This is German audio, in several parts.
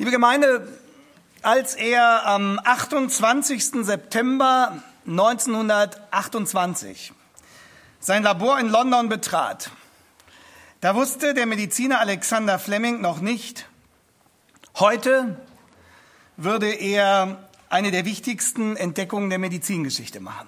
Liebe Gemeinde, als er am 28. September 1928 sein Labor in London betrat, da wusste der Mediziner Alexander Fleming noch nicht, heute würde er eine der wichtigsten Entdeckungen der Medizingeschichte machen.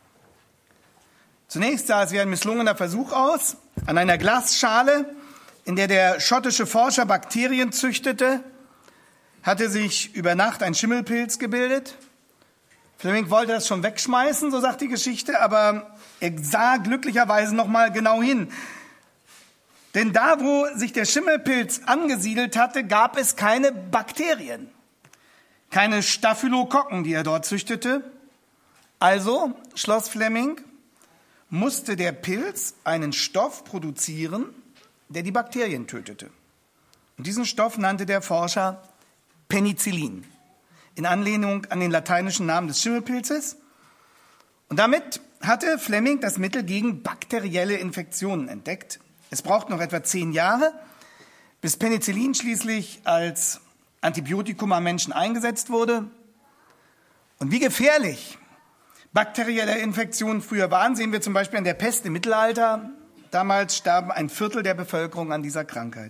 Zunächst sah es wie ein misslungener Versuch aus, an einer Glasschale, in der der schottische Forscher Bakterien züchtete, hatte sich über Nacht ein Schimmelpilz gebildet. Fleming wollte das schon wegschmeißen, so sagt die Geschichte, aber er sah glücklicherweise noch mal genau hin. Denn da, wo sich der Schimmelpilz angesiedelt hatte, gab es keine Bakterien, keine Staphylokokken, die er dort züchtete. Also, schloss Fleming, musste der Pilz einen Stoff produzieren, der die Bakterien tötete. Und diesen Stoff nannte der Forscher Penicillin, in Anlehnung an den lateinischen Namen des Schimmelpilzes. Und damit hatte Fleming das Mittel gegen bakterielle Infektionen entdeckt. Es braucht noch etwa 10 Jahre, bis Penicillin schließlich als Antibiotikum am Menschen eingesetzt wurde. Und wie gefährlich bakterielle Infektionen früher waren, sehen wir zum Beispiel an der Pest im Mittelalter. Damals starben 1/4 der Bevölkerung an dieser Krankheit.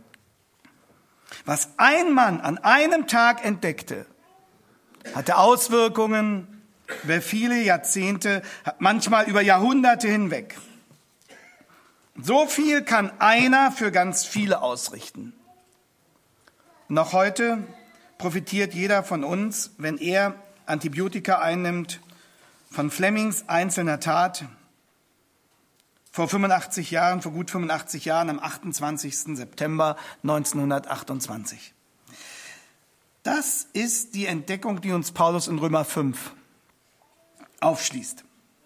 Was ein Mann an einem Tag entdeckte, hatte Auswirkungen über viele Jahrzehnte, manchmal über Jahrhunderte hinweg. So viel kann einer für ganz viele ausrichten. Noch heute profitiert jeder von uns, wenn er Antibiotika einnimmt, von Flemings einzelner Tat. Vor gut 85 Jahren, am 28. September 1928. Das ist die Entdeckung, die uns Paulus in Römer 5 aufschließt.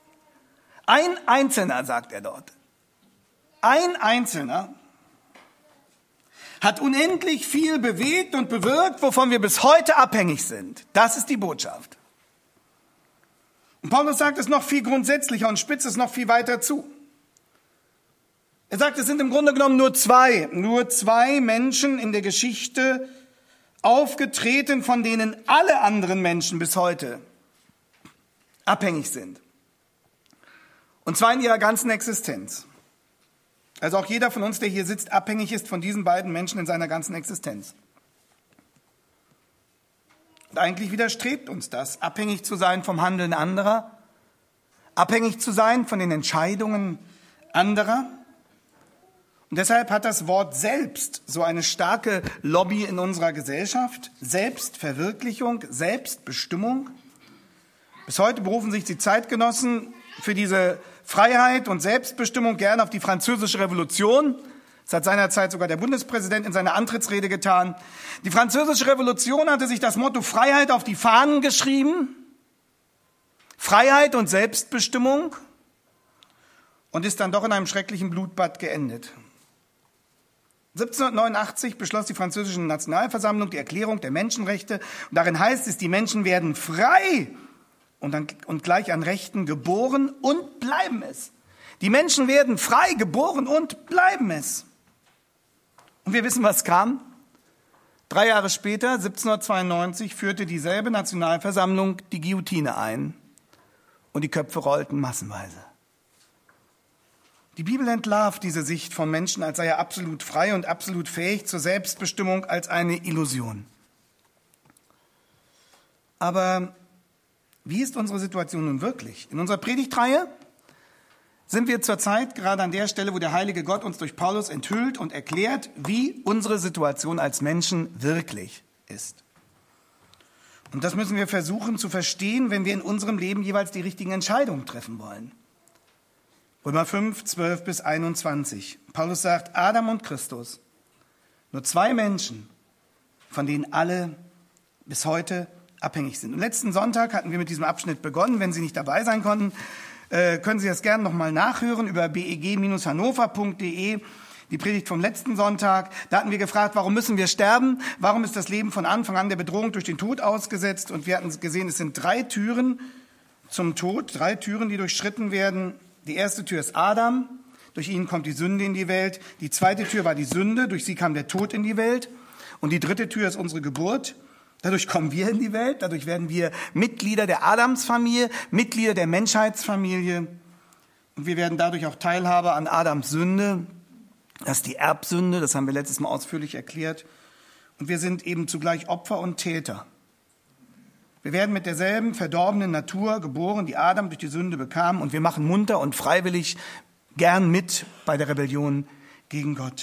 Ein Einzelner, sagt er dort, ein Einzelner hat unendlich viel bewegt und bewirkt, wovon wir bis heute abhängig sind. Das ist die Botschaft. Und Paulus sagt es noch viel grundsätzlicher und spitzt es noch viel weiter zu. Er sagt, es sind im Grunde genommen nur zwei Menschen in der Geschichte aufgetreten, von denen alle anderen Menschen bis heute abhängig sind. Und zwar in ihrer ganzen Existenz. Also auch jeder von uns, der hier sitzt, abhängig ist von diesen beiden Menschen in seiner ganzen Existenz. Und eigentlich widerstrebt uns das, abhängig zu sein vom Handeln anderer, abhängig zu sein von den Entscheidungen anderer. Und deshalb hat das Wort selbst so eine starke Lobby in unserer Gesellschaft. Selbstverwirklichung, Selbstbestimmung. Bis heute berufen sich die Zeitgenossen für diese Freiheit und Selbstbestimmung gern auf die Französische Revolution. Das hat seinerzeit sogar der Bundespräsident in seiner Antrittsrede getan. Die Französische Revolution hatte sich das Motto Freiheit auf die Fahnen geschrieben. Freiheit und Selbstbestimmung. Und ist dann doch in einem schrecklichen Blutbad geendet. 1789 beschloss die französische Nationalversammlung die Erklärung der Menschenrechte. Und darin heißt es, die Menschen werden frei und gleich an Rechten geboren und bleiben es. Die Menschen werden frei geboren und bleiben es. Und wir wissen, was kam. 3 Jahre später, 1792, führte dieselbe Nationalversammlung die Guillotine ein. Und die Köpfe rollten massenweise. Die Bibel entlarvt diese Sicht von Menschen, als sei er absolut frei und absolut fähig zur Selbstbestimmung, als eine Illusion. Aber wie ist unsere Situation nun wirklich? In unserer Predigtreihe sind wir zurzeit gerade an der Stelle, wo der heilige Gott uns durch Paulus enthüllt und erklärt, wie unsere Situation als Menschen wirklich ist. Und das müssen wir versuchen zu verstehen, wenn wir in unserem Leben jeweils die richtigen Entscheidungen treffen wollen. Römer 5, 12 bis 21. Paulus sagt, Adam und Christus, nur 2 Menschen, von denen alle bis heute abhängig sind. Und letzten Sonntag hatten wir mit diesem Abschnitt begonnen. Wenn Sie nicht dabei sein konnten, können Sie das gerne nochmal nachhören über beg-hannover.de. Die Predigt vom letzten Sonntag. Da hatten wir gefragt, warum müssen wir sterben? Warum ist das Leben von Anfang an der Bedrohung durch den Tod ausgesetzt? Und wir hatten gesehen, es sind 3 Türen zum Tod, 3 Türen, die durchschritten werden. Die erste Tür ist Adam, durch ihn kommt die Sünde in die Welt. Die zweite Tür war die Sünde, durch sie kam der Tod in die Welt. Und die dritte Tür ist unsere Geburt. Dadurch kommen wir in die Welt, dadurch werden wir Mitglieder der Adamsfamilie, Mitglieder der Menschheitsfamilie. Und wir werden dadurch auch Teilhaber an Adams Sünde. Das ist die Erbsünde, das haben wir letztes Mal ausführlich erklärt. Und wir sind eben zugleich Opfer und Täter. Wir werden mit derselben verdorbenen Natur geboren, die Adam durch die Sünde bekam. Und wir machen munter und freiwillig gern mit bei der Rebellion gegen Gott.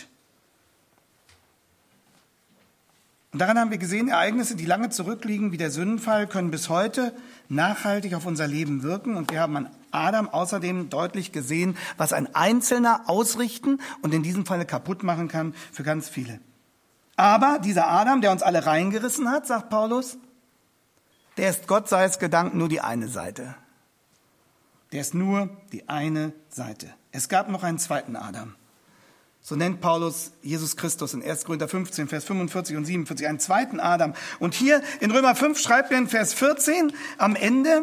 Und daran haben wir gesehen, Ereignisse, die lange zurückliegen, wie der Sündenfall, können bis heute nachhaltig auf unser Leben wirken. Und wir haben an Adam außerdem deutlich gesehen, was ein Einzelner ausrichten und in diesem Falle kaputt machen kann für ganz viele. Aber dieser Adam, der uns alle reingerissen hat, sagt Paulus, der ist, Gott sei es gedankt, nur die eine Seite. Der ist nur die eine Seite. Es gab noch einen zweiten Adam. So nennt Paulus Jesus Christus in 1. Korinther 15, Vers 45 und 47, einen zweiten Adam. Und hier in Römer 5 schreibt er in Vers 14 am Ende,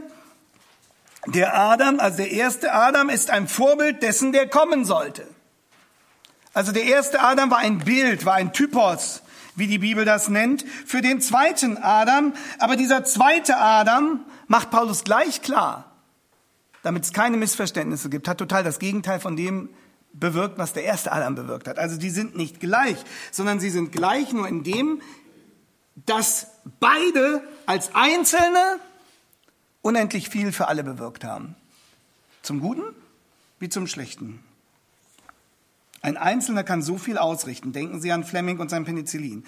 der Adam, also der erste Adam, ist ein Vorbild dessen, der kommen sollte. Also der erste Adam war ein Bild, war ein Typos, wie die Bibel das nennt, für den zweiten Adam. Aber dieser zweite Adam macht Paulus gleich klar, damit es keine Missverständnisse gibt, hat total das Gegenteil von dem bewirkt, was der erste Adam bewirkt hat. Also die sind nicht gleich, sondern sie sind gleich nur in dem, dass beide als Einzelne unendlich viel für alle bewirkt haben. Zum Guten wie zum Schlechten. Ein Einzelner kann so viel ausrichten. Denken Sie an Fleming und sein Penicillin.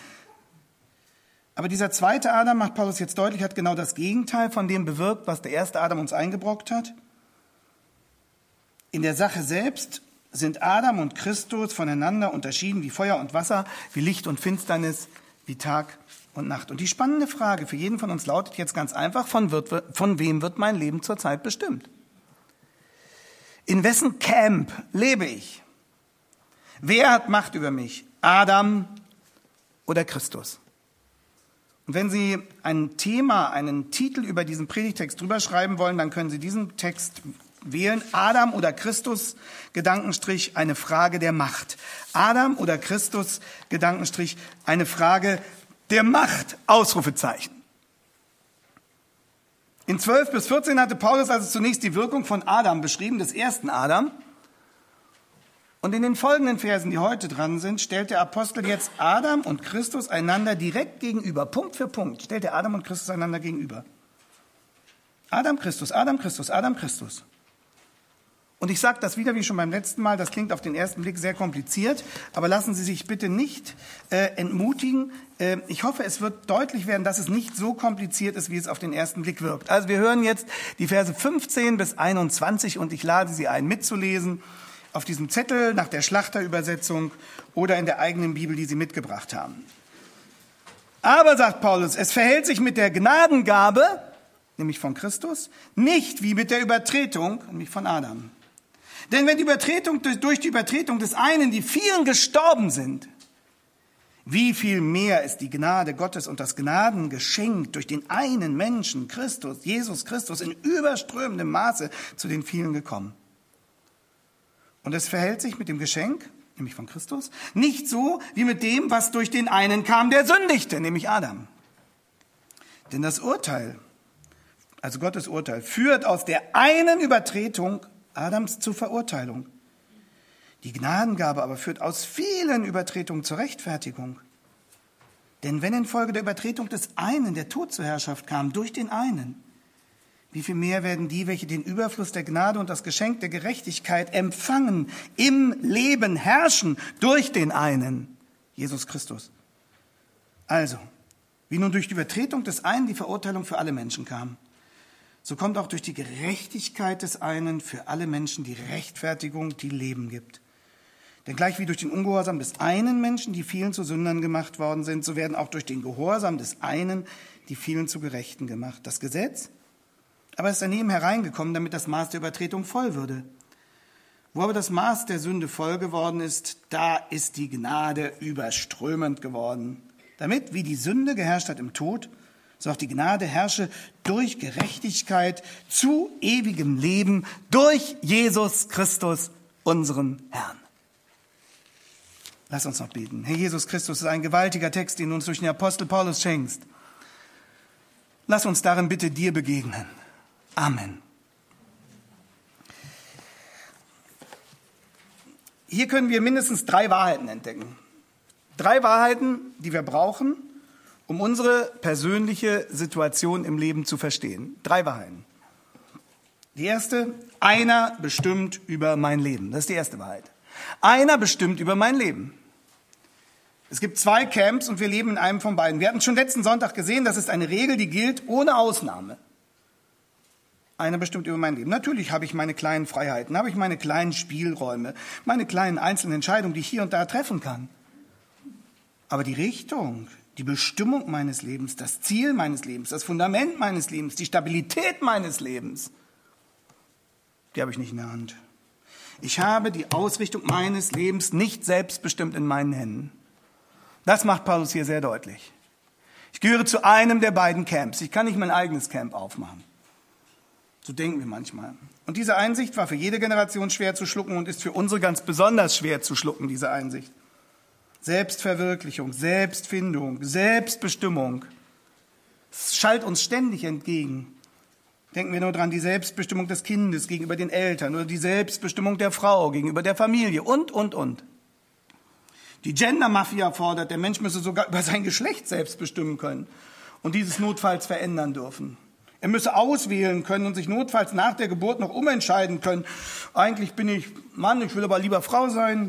Aber dieser zweite Adam, macht Paulus jetzt deutlich, hat genau das Gegenteil von dem bewirkt, was der erste Adam uns eingebrockt hat. In der Sache selbst sind Adam und Christus voneinander unterschieden wie Feuer und Wasser, wie Licht und Finsternis, wie Tag und Nacht. Und die spannende Frage für jeden von uns lautet jetzt ganz einfach, von wem wird mein Leben zurzeit bestimmt? In wessen Camp lebe ich? Wer hat Macht über mich? Adam oder Christus? Und wenn Sie ein Thema, einen Titel über diesen Predigtext drüber schreiben wollen, dann können Sie diesen Text wählen. Adam oder Christus, Gedankenstrich, eine Frage der Macht. Adam oder Christus, Gedankenstrich, eine Frage der Macht, Ausrufezeichen. In 12 bis 14 hatte Paulus also zunächst die Wirkung von Adam beschrieben, des ersten Adam. Und in den folgenden Versen, die heute dran sind, stellt der Apostel jetzt Adam und Christus einander direkt gegenüber. Punkt für Punkt stellt er Adam und Christus einander gegenüber. Adam, Christus, Adam, Christus, Adam, Christus. Und ich sage das wieder wie schon beim letzten Mal, das klingt auf den ersten Blick sehr kompliziert, aber lassen Sie sich bitte nicht entmutigen. Ich hoffe, es wird deutlich werden, dass es nicht so kompliziert ist, wie es auf den ersten Blick wirkt. Also wir hören jetzt die Verse 15 bis 21 und ich lade Sie ein, mitzulesen auf diesem Zettel nach der Schlachterübersetzung oder in der eigenen Bibel, die Sie mitgebracht haben. Aber, sagt Paulus, es verhält sich mit der Gnadengabe, nämlich von Christus, nicht wie mit der Übertretung, nämlich von Adam. Denn wenn durch die Übertretung des einen die vielen gestorben sind, wie viel mehr ist die Gnade Gottes und das Gnadengeschenk durch den einen Menschen, Christus, Jesus Christus, in überströmendem Maße zu den vielen gekommen. Und es verhält sich mit dem Geschenk, nämlich von Christus, nicht so wie mit dem, was durch den einen kam, der sündigte, nämlich Adam. Denn das Urteil, also Gottes Urteil, führt aus der einen Übertretung Adams zur Verurteilung. Die Gnadengabe aber führt aus vielen Übertretungen zur Rechtfertigung. Denn wenn infolge der Übertretung des einen der Tod zur Herrschaft kam, durch den einen, wie viel mehr werden die, welche den Überfluss der Gnade und das Geschenk der Gerechtigkeit empfangen, im Leben herrschen durch den einen, Jesus Christus. Also, wie nun durch die Übertretung des einen die Verurteilung für alle Menschen kam, so kommt auch durch die Gerechtigkeit des einen für alle Menschen die Rechtfertigung, die Leben gibt. Denn gleich wie durch den Ungehorsam des einen Menschen die vielen zu Sündern gemacht worden sind, so werden auch durch den Gehorsam des einen die vielen zu Gerechten gemacht. Das Gesetz aber ist daneben hereingekommen, damit das Maß der Übertretung voll würde. Wo aber das Maß der Sünde voll geworden ist, da ist die Gnade überströmend geworden. Damit, wie die Sünde geherrscht hat im Tod, so auch die Gnade herrsche durch Gerechtigkeit zu ewigem Leben durch Jesus Christus, unseren Herrn. Lass uns noch beten. Herr Jesus Christus, ist ein gewaltiger Text, den du uns durch den Apostel Paulus schenkst. Lass uns darin bitte dir begegnen. Amen. Hier können wir mindestens 3 Wahrheiten entdecken. 3 Wahrheiten, die wir brauchen, um unsere persönliche Situation im Leben zu verstehen. 3 Wahrheiten. Die erste: einer bestimmt über mein Leben. Das ist die erste Wahrheit. Einer bestimmt über mein Leben. Es gibt 2 Camps und wir leben in einem von beiden. Wir hatten schon letzten Sonntag gesehen, das ist eine Regel, die gilt ohne Ausnahme. Einer bestimmt über mein Leben. Natürlich habe ich meine kleinen Freiheiten, habe ich meine kleinen Spielräume, meine kleinen einzelnen Entscheidungen, die ich hier und da treffen kann. Aber die Richtung, die Bestimmung meines Lebens, das Ziel meines Lebens, das Fundament meines Lebens, die Stabilität meines Lebens, die habe ich nicht in der Hand. Ich habe die Ausrichtung meines Lebens nicht selbstbestimmt in meinen Händen. Das macht Paulus hier sehr deutlich. Ich gehöre zu einem der beiden Camps. Ich kann nicht mein eigenes Camp aufmachen. So denken wir manchmal. Und diese Einsicht war für jede Generation schwer zu schlucken und ist für unsere ganz besonders schwer zu schlucken, diese Einsicht. Selbstverwirklichung, Selbstfindung, Selbstbestimmung. Es schallt uns ständig entgegen. Denken wir nur dran, die Selbstbestimmung des Kindes gegenüber den Eltern oder die Selbstbestimmung der Frau gegenüber der Familie und. Die Gender-Mafia fordert, der Mensch müsse sogar über sein Geschlecht selbst bestimmen können und dieses notfalls verändern dürfen. Er müsse auswählen können und sich notfalls nach der Geburt noch umentscheiden können. Eigentlich bin ich Mann, ich will aber lieber Frau sein.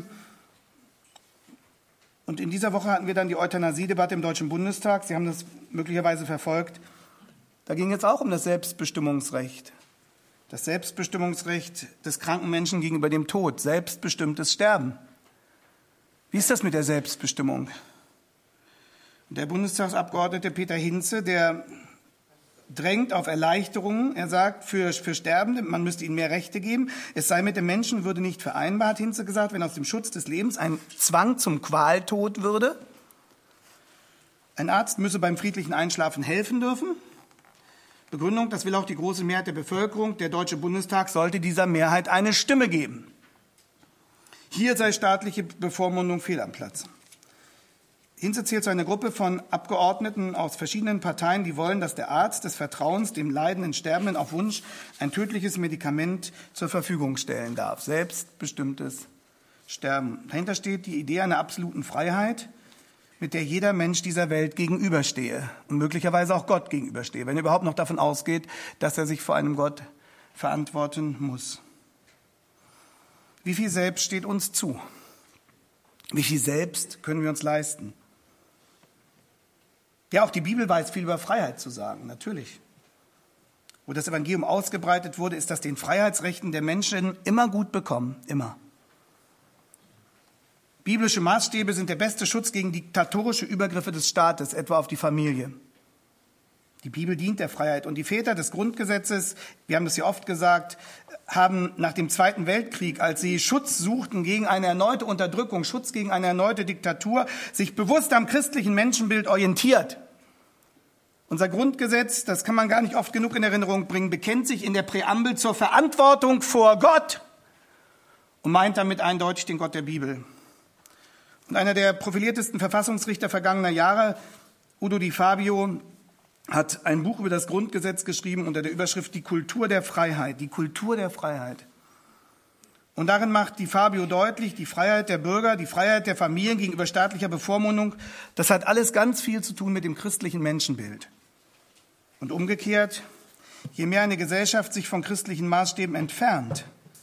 Und in dieser Woche hatten wir dann die Euthanasie-Debatte im Deutschen Bundestag. Sie haben das möglicherweise verfolgt. Da ging es auch um das Selbstbestimmungsrecht. Das Selbstbestimmungsrecht des kranken Menschen gegenüber dem Tod, selbstbestimmtes Sterben. Wie ist das mit der Selbstbestimmung? Der Bundestagsabgeordnete Peter Hinze, der drängt auf Erleichterungen. Er sagt, für Sterbende, man müsste ihnen mehr Rechte geben. Es sei mit dem Menschenwürde nicht vereinbar, hat Hinze gesagt, wenn aus dem Schutz des Lebens ein Zwang zum Qualtod würde. Ein Arzt müsse beim friedlichen Einschlafen helfen dürfen. Begründung, das will auch die große Mehrheit der Bevölkerung. Der Deutsche Bundestag sollte dieser Mehrheit eine Stimme geben. Hier sei staatliche Bevormundung fehl am Platz. Hinze zählt zu einer Gruppe von Abgeordneten aus verschiedenen Parteien, die wollen, dass der Arzt des Vertrauens dem leidenden Sterbenden auf Wunsch ein tödliches Medikament zur Verfügung stellen darf. Selbstbestimmtes Sterben. Dahinter steht die Idee einer absoluten Freiheit, mit der jeder Mensch dieser Welt gegenüberstehe und möglicherweise auch Gott gegenüberstehe, wenn er überhaupt noch davon ausgeht, dass er sich vor einem Gott verantworten muss. Wie viel Selbst steht uns zu? Wie viel Selbst können wir uns leisten? Ja, auch die Bibel weiß viel über Freiheit zu sagen, natürlich. Wo das Evangelium ausgebreitet wurde, ist das den Freiheitsrechten der Menschen immer gut bekommen, immer. Biblische Maßstäbe sind der beste Schutz gegen diktatorische Übergriffe des Staates, etwa auf die Familie. Die Bibel dient der Freiheit und die Väter des Grundgesetzes, wir haben das ja oft gesagt, haben nach dem Zweiten Weltkrieg, als sie Schutz suchten gegen eine erneute Unterdrückung, Schutz gegen eine erneute Diktatur, sich bewusst am christlichen Menschenbild orientiert. Unser Grundgesetz, das kann man gar nicht oft genug in Erinnerung bringen, bekennt sich in der Präambel zur Verantwortung vor Gott und meint damit eindeutig den Gott der Bibel. Und einer der profiliertesten Verfassungsrichter vergangener Jahre, Udo Di Fabio, hat ein Buch über das Grundgesetz geschrieben unter der Überschrift Die Kultur der Freiheit. Die Kultur der Freiheit. Und darin macht Di Fabio deutlich, die Freiheit der Bürger, die Freiheit der Familien gegenüber staatlicher Bevormundung, das hat alles ganz viel zu tun mit dem christlichen Menschenbild. Und umgekehrt, je mehr eine Gesellschaft sich von christlichen Maßstäben entfernt,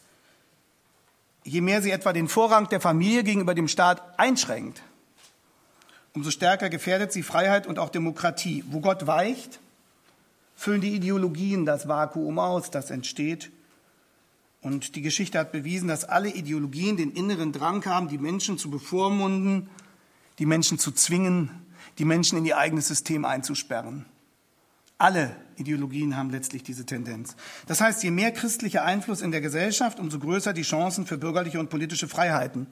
je mehr sie etwa den Vorrang der Familie gegenüber dem Staat einschränkt, umso stärker gefährdet sie Freiheit und auch Demokratie. Wo Gott weicht, füllen die Ideologien das Vakuum aus, das entsteht. Und die Geschichte hat bewiesen, dass alle Ideologien den inneren Drang haben, die Menschen zu bevormunden, die Menschen zu zwingen, die Menschen in ihr eigenes System einzusperren. Alle Ideologien haben letztlich diese Tendenz. Das heißt, je mehr christlicher Einfluss in der Gesellschaft, umso größer die Chancen für bürgerliche und politische Freiheiten.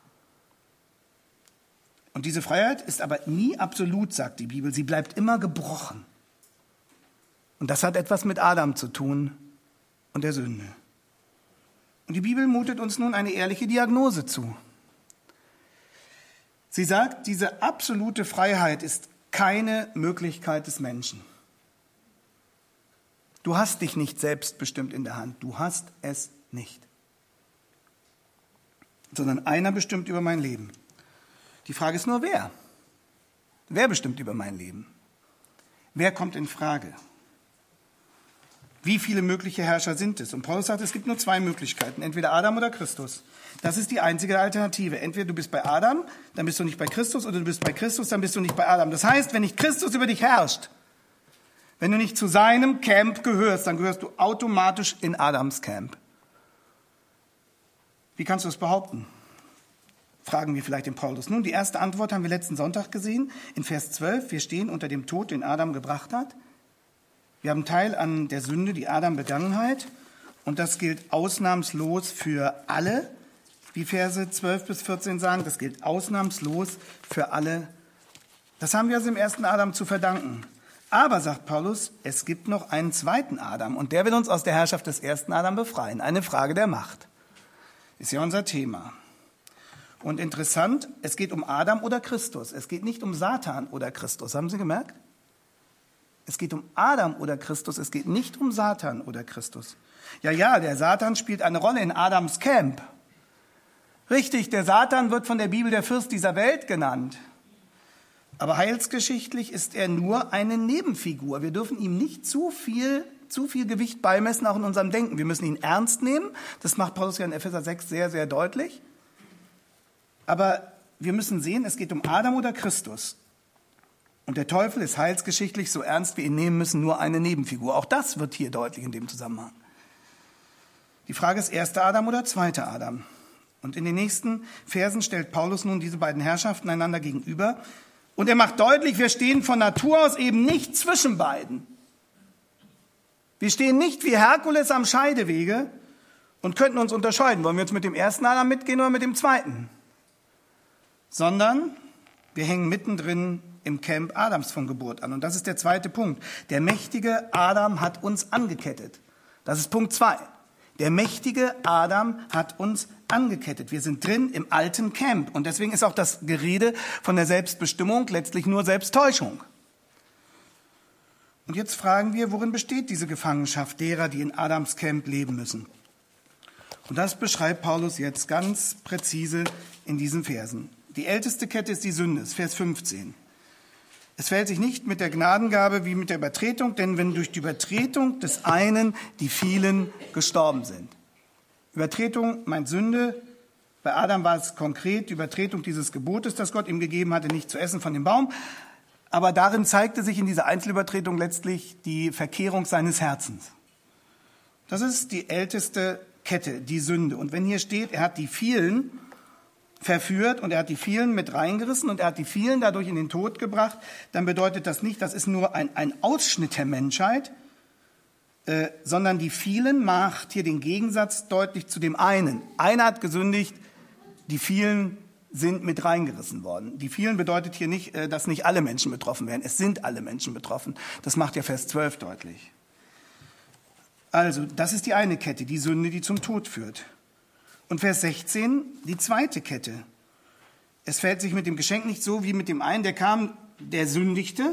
Und diese Freiheit ist aber nie absolut, sagt die Bibel. Sie bleibt immer gebrochen. Und das hat etwas mit Adam zu tun und der Sünde. Und die Bibel mutet uns nun eine ehrliche Diagnose zu. Sie sagt, diese absolute Freiheit ist keine Möglichkeit des Menschen. Du hast dich nicht selbstbestimmt in der Hand. Du hast es nicht. Sondern einer bestimmt über mein Leben. Die Frage ist nur, wer? Wer bestimmt über mein Leben? Wer kommt in Frage? Wie viele mögliche Herrscher sind es? Und Paulus sagt, es gibt nur zwei Möglichkeiten, entweder Adam oder Christus. Das ist die einzige Alternative. Entweder du bist bei Adam, dann bist du nicht bei Christus, oder du bist bei Christus, dann bist du nicht bei Adam. Das heißt, wenn nicht Christus über dich herrscht, wenn du nicht zu seinem Camp gehörst, dann gehörst du automatisch in Adams Camp. Wie kannst du das behaupten? Fragen wir vielleicht den Paulus. Nun, die erste Antwort haben wir letzten Sonntag gesehen, in Vers 12. Wir stehen unter dem Tod, den Adam gebracht hat. Wir haben Teil an der Sünde, die Adam begangen hat. Und das gilt ausnahmslos für alle, wie Verse 12 bis 14 sagen. Das gilt ausnahmslos für alle. Das haben wir also im ersten Adam zu verdanken. Aber, sagt Paulus, es gibt noch einen zweiten Adam. Und der will uns aus der Herrschaft des ersten Adam befreien. Eine Frage der Macht. Ist ja unser Thema. Und interessant, es geht um Adam oder Christus. Es geht nicht um Satan oder Christus. Haben Sie gemerkt? Es geht um Adam oder Christus. Es geht nicht um Satan oder Christus. Ja, der Satan spielt eine Rolle in Adams Camp. Richtig, der Satan wird von der Bibel der Fürst dieser Welt genannt. Aber heilsgeschichtlich ist er nur eine Nebenfigur. Wir dürfen ihm nicht zu viel Gewicht beimessen, auch in unserem Denken. Wir müssen ihn ernst nehmen. Das macht Paulus ja in Epheser 6 sehr, sehr deutlich. Aber wir müssen sehen, es geht um Adam oder Christus. Und der Teufel ist heilsgeschichtlich, so ernst wir ihn nehmen müssen, nur eine Nebenfigur. Auch das wird hier deutlich in dem Zusammenhang. Die Frage ist, erster Adam oder zweiter Adam? Und in den nächsten Versen stellt Paulus nun diese beiden Herrschaften einander gegenüber. Und er macht deutlich, wir stehen von Natur aus eben nicht zwischen beiden. Wir stehen nicht wie Herkules am Scheidewege und könnten uns unterscheiden. Wollen wir jetzt mit dem ersten Adam mitgehen oder mit dem zweiten? Sondern wir hängen mittendrin im Camp Adams von Geburt an. Und das ist der zweite Punkt. Der mächtige Adam hat uns angekettet. Das ist Punkt 2. Der mächtige Adam hat uns angekettet. Wir sind drin im alten Camp. Und deswegen ist auch das Gerede von der Selbstbestimmung letztlich nur Selbsttäuschung. Und jetzt fragen wir, worin besteht diese Gefangenschaft derer, die in Adams Camp leben müssen? Und das beschreibt Paulus jetzt ganz präzise in diesen Versen. Die älteste Kette ist die Sünde, Vers 15. Es verhält sich nicht mit der Gnadengabe wie mit der Übertretung, denn wenn durch die Übertretung des einen die vielen gestorben sind. Übertretung meint Sünde. Bei Adam war es konkret die Übertretung dieses Gebotes, das Gott ihm gegeben hatte, nicht zu essen von dem Baum. Aber darin zeigte sich in dieser Einzelübertretung letztlich die Verkehrung seines Herzens. Das ist die älteste Kette, die Sünde. Und wenn hier steht, er hat die vielen verführt und er hat die vielen mit reingerissen und er hat die vielen dadurch in den Tod gebracht, dann bedeutet das nicht, das ist nur ein Ausschnitt der Menschheit, sondern die vielen macht hier den Gegensatz deutlich zu dem einen. Einer hat gesündigt, die vielen sind mit reingerissen worden. Die vielen bedeutet hier nicht, dass nicht alle Menschen betroffen werden. Es sind alle Menschen betroffen. Das macht ja Vers 12 deutlich. Also, das ist die eine Kette, die Sünde, die zum Tod führt. Und Vers 16, die zweite Kette. Es verhält sich mit dem Geschenk nicht so wie mit dem einen, der kam, der sündigte.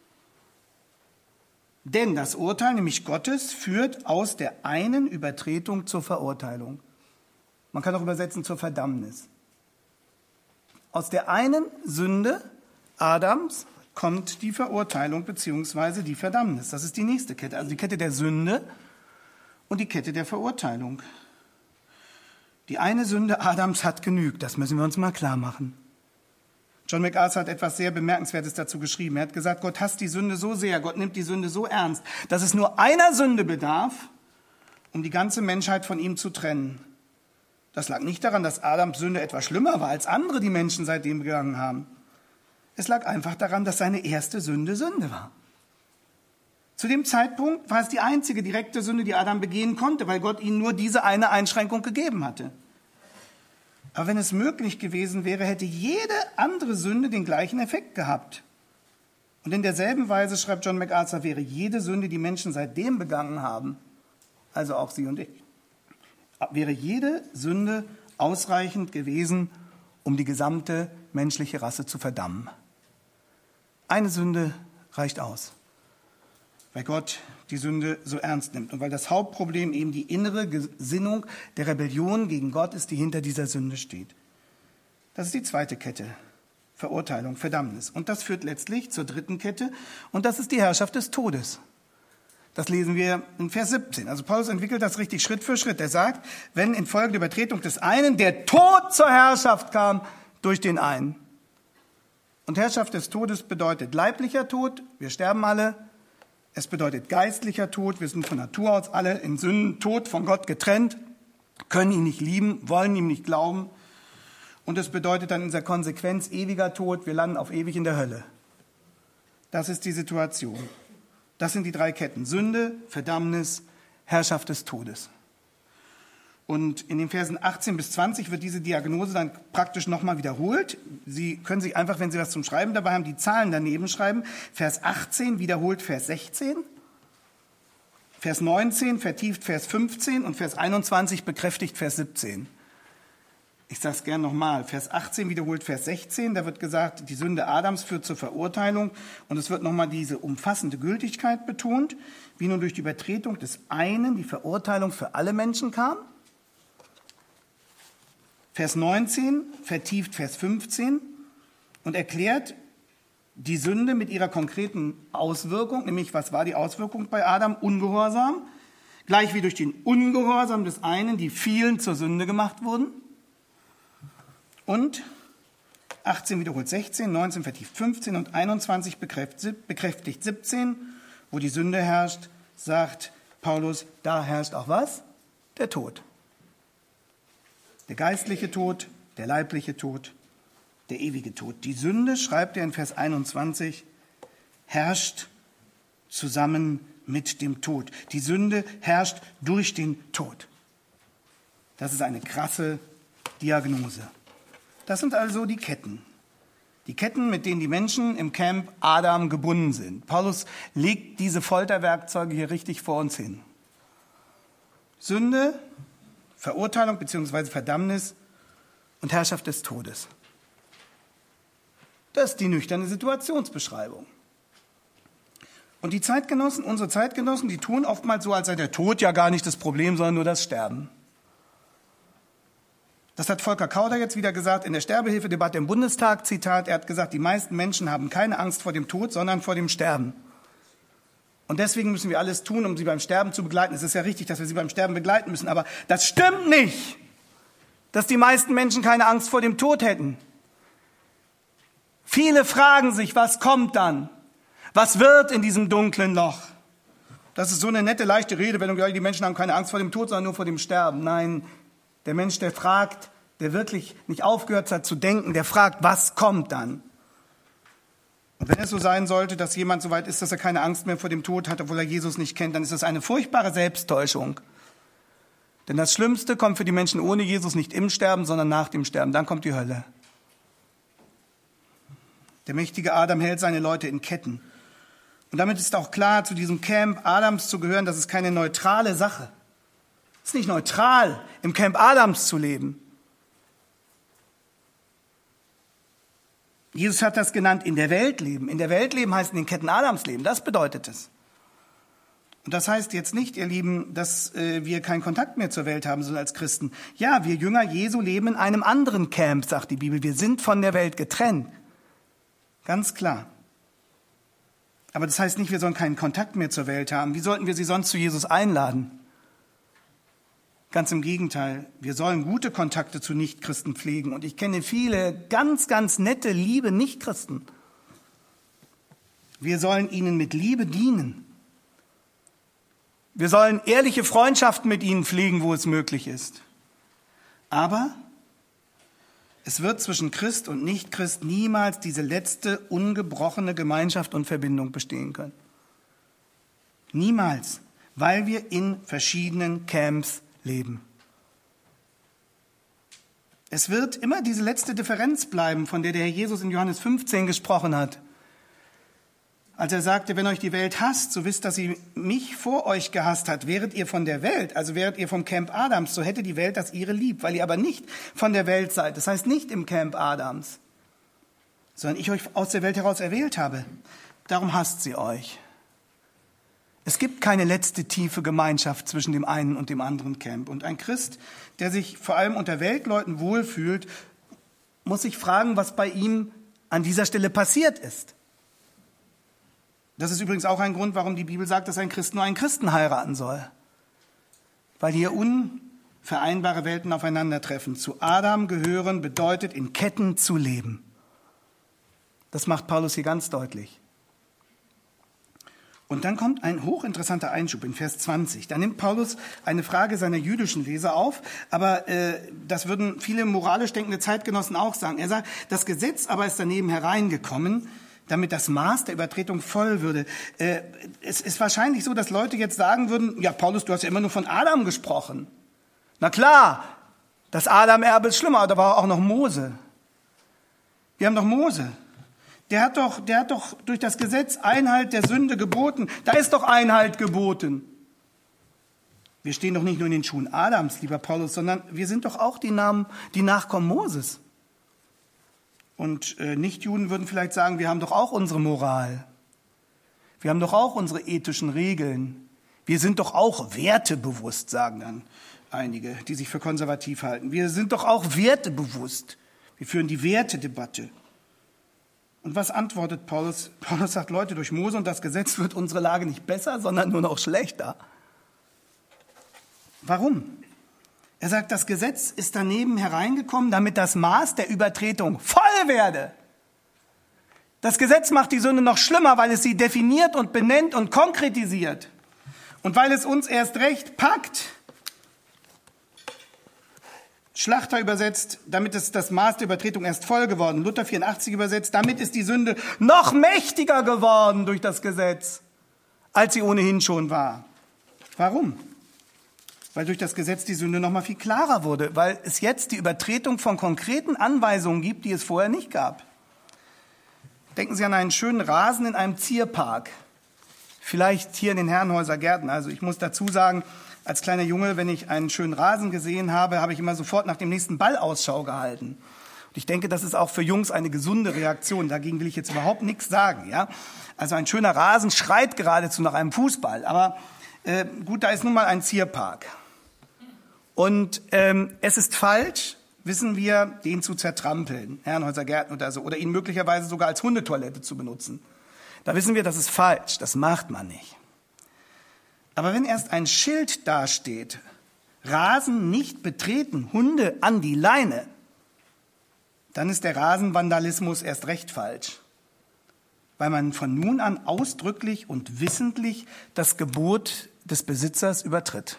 Denn das Urteil, nämlich Gottes, führt aus der einen Übertretung zur Verurteilung. Man kann auch übersetzen zur Verdammnis. Aus der einen Sünde Adams kommt die Verurteilung bzw. die Verdammnis. Das ist die nächste Kette, also die Kette der Sünde und die Kette der Verurteilung. Die eine Sünde Adams hat genügt, das müssen wir uns mal klar machen. John MacArthur hat etwas sehr Bemerkenswertes dazu geschrieben. Er hat gesagt, Gott hasst die Sünde so sehr, Gott nimmt die Sünde so ernst, dass es nur einer Sünde bedarf, um die ganze Menschheit von ihm zu trennen. Das lag nicht daran, dass Adams Sünde etwas schlimmer war als andere, die Menschen seitdem begangen haben. Es lag einfach daran, dass seine erste Sünde Sünde war. Zu dem Zeitpunkt war es die einzige direkte Sünde, die Adam begehen konnte, weil Gott ihm nur diese eine Einschränkung gegeben hatte. Aber wenn es möglich gewesen wäre, hätte jede andere Sünde den gleichen Effekt gehabt. Und in derselben Weise, schreibt John MacArthur, wäre jede Sünde, die Menschen seitdem begangen haben, also auch Sie und ich, wäre jede Sünde ausreichend gewesen, um die gesamte menschliche Rasse zu verdammen. Eine Sünde reicht aus. weil Gott die Sünde so ernst nimmt und weil das Hauptproblem eben die innere Gesinnung der Rebellion gegen Gott ist, die hinter dieser Sünde steht. Das ist die zweite Kette, Verurteilung, Verdammnis. Und das führt letztlich zur dritten Kette und das ist die Herrschaft des Todes. Das lesen wir in Vers 17. Also Paulus entwickelt das richtig Schritt für Schritt. Er sagt, wenn infolge der Übertretung des einen der Tod zur Herrschaft kam durch den einen. Und Herrschaft des Todes bedeutet leiblicher Tod, wir sterben alle. Es bedeutet geistlicher Tod, wir sind von Natur aus alle in Sünden, tot, von Gott getrennt, können ihn nicht lieben, wollen ihm nicht glauben. Und es bedeutet dann in dieser Konsequenz ewiger Tod, wir landen auf ewig in der Hölle. Das ist die Situation. Das sind die drei Ketten. Sünde, Verdammnis, Herrschaft des Todes. Und in den Versen 18 bis 20 wird diese Diagnose dann praktisch nochmal wiederholt. Sie können sich einfach, wenn Sie was zum Schreiben dabei haben, die Zahlen daneben schreiben. Vers 18 wiederholt Vers 16. Vers 19 vertieft Vers 15 und Vers 21 bekräftigt Vers 17. Ich sage es gern nochmal. Vers 18 wiederholt Vers 16. Da wird gesagt, die Sünde Adams führt zur Verurteilung. Und es wird nochmal diese umfassende Gültigkeit betont, wie nun durch die Übertretung des einen die Verurteilung für alle Menschen kam. Vers 19 vertieft Vers 15 und erklärt die Sünde mit ihrer konkreten Auswirkung, nämlich was war die Auswirkung bei Adam? Ungehorsam. Gleich wie durch den Ungehorsam des einen die vielen zur Sünde gemacht wurden. Und 18 wiederholt 16, 19 vertieft 15 und 21 bekräftigt 17, wo die Sünde herrscht, sagt Paulus, da herrscht auch was? Der Tod. Der geistliche Tod, der leibliche Tod, der ewige Tod. Die Sünde, schreibt er in Vers 21, herrscht zusammen mit dem Tod. Die Sünde herrscht durch den Tod. Das ist eine krasse Diagnose. Das sind also die Ketten. Die Ketten, mit denen die Menschen im Camp Adam gebunden sind. Paulus legt diese Folterwerkzeuge hier richtig vor uns hin. Sünde, Verurteilung bzw. Verdammnis und Herrschaft des Todes. Das ist die nüchterne Situationsbeschreibung. Und die Zeitgenossen, unsere Zeitgenossen, die tun oftmals so, als sei der Tod ja gar nicht das Problem, sondern nur das Sterben. Das hat Volker Kauder jetzt wieder gesagt in der Sterbehilfedebatte im Bundestag, Zitat, er hat gesagt, die meisten Menschen haben keine Angst vor dem Tod, sondern vor dem Sterben. Und deswegen müssen wir alles tun, um sie beim Sterben zu begleiten. Es ist ja richtig, dass wir sie beim Sterben begleiten müssen, aber das stimmt nicht, dass die meisten Menschen keine Angst vor dem Tod hätten. Viele fragen sich, was kommt dann? Was wird in diesem dunklen Loch? Das ist so eine nette, leichte Redewendung, die Menschen haben keine Angst vor dem Tod, sondern nur vor dem Sterben. Nein, der Mensch, der fragt, der wirklich nicht aufgehört hat zu denken, der fragt, was kommt dann? Und wenn es so sein sollte, dass jemand so weit ist, dass er keine Angst mehr vor dem Tod hat, obwohl er Jesus nicht kennt, dann ist das eine furchtbare Selbsttäuschung. Denn das Schlimmste kommt für die Menschen ohne Jesus nicht im Sterben, sondern nach dem Sterben. Dann kommt die Hölle. Der mächtige Adam hält seine Leute in Ketten. Und damit ist auch klar, zu diesem Camp Adams zu gehören, das ist keine neutrale Sache. Es ist nicht neutral, im Camp Adams zu leben. Jesus hat das genannt, in der Welt leben. In der Welt leben heißt in den Ketten Adams leben. Das bedeutet es. Und das heißt jetzt nicht, ihr Lieben, dass wir keinen Kontakt mehr zur Welt haben, sondern als Christen. Ja, wir Jünger Jesu leben in einem anderen Camp, sagt die Bibel. Wir sind von der Welt getrennt. Ganz klar. Aber das heißt nicht, wir sollen keinen Kontakt mehr zur Welt haben. Wie sollten wir sie sonst zu Jesus einladen? Ganz im Gegenteil, wir sollen gute Kontakte zu Nichtchristen pflegen. Und ich kenne viele ganz, ganz nette, liebe Nichtchristen. Wir sollen ihnen mit Liebe dienen. Wir sollen ehrliche Freundschaften mit ihnen pflegen, wo es möglich ist. Aber es wird zwischen Christ und Nichtchrist niemals diese letzte, ungebrochene Gemeinschaft und Verbindung bestehen können. Niemals, weil wir in verschiedenen Camps leben. Es wird immer diese letzte Differenz bleiben, von der der Herr Jesus in Johannes 15 gesprochen hat. Als er sagte, wenn euch die Welt hasst, so wisst, dass sie mich vor euch gehasst hat. Wäret ihr von der Welt, also wäret ihr vom Camp Adams, so hätte die Welt das ihre lieb, weil ihr aber nicht von der Welt seid. Das heißt nicht im Camp Adams, sondern ich euch aus der Welt heraus erwählt habe. Darum hasst sie euch. Es gibt keine letzte tiefe Gemeinschaft zwischen dem einen und dem anderen Camp. Und ein Christ, der sich vor allem unter Weltleuten wohlfühlt, muss sich fragen, was bei ihm an dieser Stelle passiert ist. Das ist übrigens auch ein Grund, warum die Bibel sagt, dass ein Christ nur einen Christen heiraten soll. Weil hier unvereinbare Welten aufeinandertreffen. Zu Adam gehören bedeutet, in Ketten zu leben. Das macht Paulus hier ganz deutlich. Und dann kommt ein hochinteressanter Einschub in Vers 20. Da nimmt Paulus eine Frage seiner jüdischen Leser auf, aber das würden viele moralisch denkende Zeitgenossen auch sagen. Er sagt, das Gesetz aber ist daneben hereingekommen, damit das Maß der Übertretung voll würde. Es ist wahrscheinlich so, dass Leute jetzt sagen würden, ja Paulus, du hast ja immer nur von Adam gesprochen. Na klar, das Adam-Erbe ist schlimmer, da war auch noch Mose. Wir haben doch Mose. Der hat doch durch das Gesetz Einhalt der Sünde geboten. Da ist doch Einhalt geboten. Wir stehen doch nicht nur in den Schuhen Adams, lieber Paulus, sondern wir sind doch auch die Nachkommen Moses. Und Nichtjuden würden vielleicht sagen, wir haben doch auch unsere Moral. Wir haben doch auch unsere ethischen Regeln. Wir sind doch auch wertebewusst, sagen dann einige, die sich für konservativ halten. Wir sind doch auch wertebewusst. Wir führen die Wertedebatte. Und was antwortet Paulus? Paulus sagt, Leute, durch Mose und das Gesetz wird unsere Lage nicht besser, sondern nur noch schlechter. Warum? Er sagt, das Gesetz ist daneben hereingekommen, damit das Maß der Übertretung voll werde. Das Gesetz macht die Sünde noch schlimmer, weil es sie definiert und benennt und konkretisiert. Und weil es uns erst recht packt. Schlachter übersetzt, damit ist das Maß der Übertretung erst voll geworden. Luther 84 übersetzt, damit ist die Sünde noch mächtiger geworden durch das Gesetz, als sie ohnehin schon war. Warum? Weil durch das Gesetz die Sünde noch mal viel klarer wurde, weil es jetzt die Übertretung von konkreten Anweisungen gibt, die es vorher nicht gab. Denken Sie an einen schönen Rasen in einem Zierpark, vielleicht hier in den Herrenhäuser Gärten. Also ich muss dazu sagen, als kleiner Junge, wenn ich einen schönen Rasen gesehen habe, habe ich immer sofort nach dem nächsten Ball Ausschau gehalten. Und ich denke, das ist auch für Jungs eine gesunde Reaktion. Dagegen will ich jetzt überhaupt nichts sagen. Ja? Also ein schöner Rasen schreit geradezu nach einem Fußball. Aber gut, da ist nun mal ein Zierpark. Und es ist falsch, wissen wir, den zu zertrampeln, Herrenhäuser Gärten oder so, oder ihn möglicherweise sogar als Hundetoilette zu benutzen. Da wissen wir, das ist falsch, das macht man nicht. Aber wenn erst ein Schild dasteht, Rasen nicht betreten, Hunde an die Leine, dann ist der Rasenvandalismus erst recht falsch, weil man von nun an ausdrücklich und wissentlich das Gebot des Besitzers übertritt.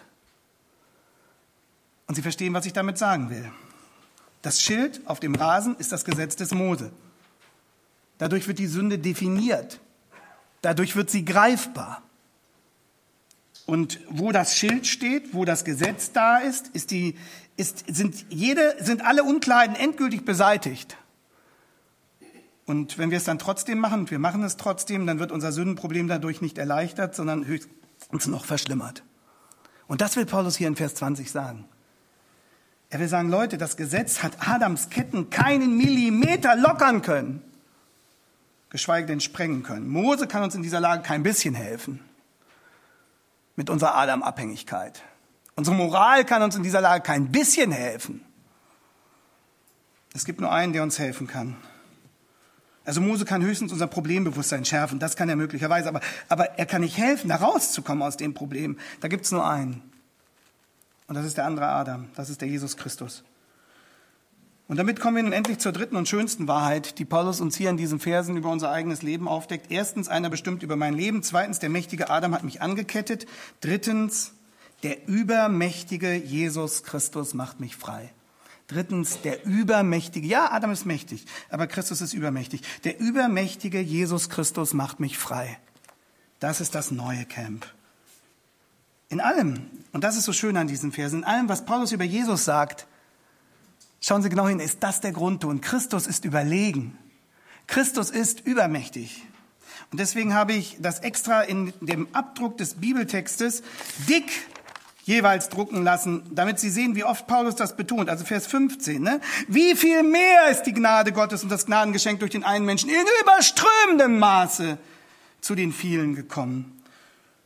Und Sie verstehen, was ich damit sagen will. Das Schild auf dem Rasen ist das Gesetz des Mose. Dadurch wird die Sünde definiert. Dadurch wird sie greifbar. Und wo das Schild steht, wo das Gesetz da ist, sind alle Unklarheiten endgültig beseitigt. Und wenn wir es dann trotzdem machen, und wir machen es trotzdem, dann wird unser Sündenproblem dadurch nicht erleichtert, sondern höchstens noch verschlimmert. Und das will Paulus hier in Vers 20 sagen. Er will sagen, Leute, das Gesetz hat Adams Ketten keinen Millimeter lockern können, geschweige denn sprengen können. Mose kann uns in dieser Lage kein bisschen helfen. Mit unserer Adam-Abhängigkeit. Unsere Moral kann uns in dieser Lage kein bisschen helfen. Es gibt nur einen, der uns helfen kann. Also Mose kann höchstens unser Problembewusstsein schärfen, das kann er möglicherweise, aber er kann nicht helfen, da rauszukommen aus dem Problem. Da gibt es nur einen. Und das ist der andere Adam, das ist der Jesus Christus. Und damit kommen wir nun endlich zur dritten und schönsten Wahrheit, die Paulus uns hier in diesen Versen über unser eigenes Leben aufdeckt. Erstens, einer bestimmt über mein Leben. Zweitens, der mächtige Adam hat mich angekettet. Drittens, der übermächtige Jesus Christus macht mich frei. Drittens, der übermächtige, ja, Adam ist mächtig, aber Christus ist übermächtig. Der übermächtige Jesus Christus macht mich frei. Das ist das neue Camp. In allem, und das ist so schön an diesen Versen, in allem, was Paulus über Jesus sagt, schauen Sie genau hin, ist das der Grundton. Christus ist überlegen. Christus ist übermächtig. Und deswegen habe ich das extra in dem Abdruck des Bibeltextes dick jeweils drucken lassen, damit Sie sehen, wie oft Paulus das betont. Also Vers 15. Ne? Wie viel mehr ist die Gnade Gottes und das Gnadengeschenk durch den einen Menschen in überströmendem Maße zu den vielen gekommen.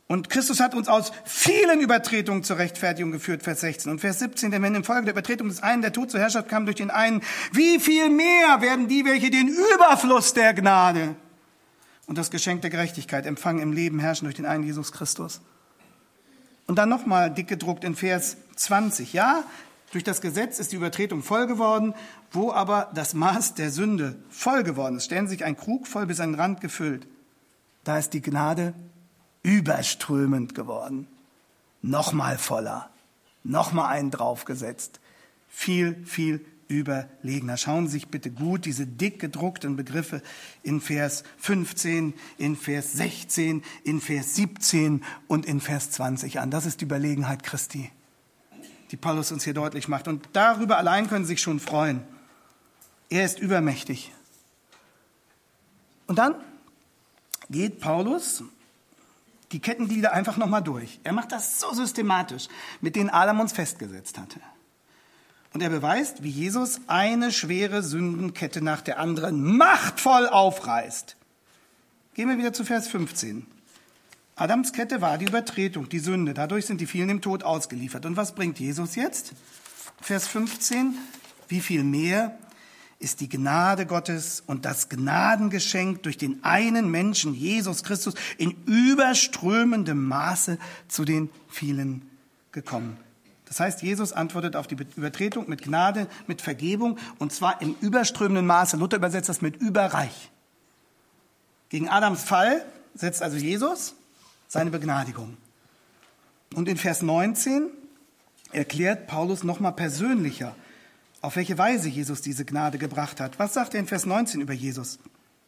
Und Christus hat uns aus vielen Übertretungen zur Rechtfertigung geführt, Vers 16. Und Vers 17, denn wenn infolge der Übertretung des einen der Tod zur Herrschaft kam durch den einen, wie viel mehr werden die, welche den Überfluss der Gnade und das Geschenk der Gerechtigkeit empfangen im Leben, herrschen durch den einen Jesus Christus. Und dann nochmal dick gedruckt in Vers 20. Ja, durch das Gesetz ist die Übertretung voll geworden, wo aber das Maß der Sünde voll geworden ist. Stellen Sie sich ein Krug voll bis an den Rand gefüllt. Da ist die Gnade überströmend geworden. Nochmal voller. Nochmal einen draufgesetzt. Viel, viel überlegener. Schauen Sie sich bitte gut diese dick gedruckten Begriffe in Vers 15, in Vers 16, in Vers 17 und in Vers 20 an. Das ist die Überlegenheit Christi, die Paulus uns hier deutlich macht. Und darüber allein können Sie sich schon freuen. Er ist übermächtig. Und dann geht Paulus die Kettenglieder einfach nochmal durch. Er macht das so systematisch, mit denen Adam uns festgesetzt hatte. Und er beweist, wie Jesus eine schwere Sündenkette nach der anderen machtvoll aufreißt. Gehen wir wieder zu Vers 15. Adams Kette war die Übertretung, die Sünde. Dadurch sind die vielen dem Tod ausgeliefert. Und was bringt Jesus jetzt? Vers 15. Wie viel mehr ist die Gnade Gottes und das Gnadengeschenk durch den einen Menschen, Jesus Christus, in überströmendem Maße zu den vielen gekommen. Das heißt, Jesus antwortet auf die Übertretung mit Gnade, mit Vergebung, und zwar im überströmenden Maße. Luther übersetzt das mit überreich. Gegen Adams Fall setzt also Jesus seine Begnadigung. Und in Vers 19 erklärt Paulus nochmal persönlicher, auf welche Weise Jesus diese Gnade gebracht hat. Was sagt er in Vers 19 über Jesus?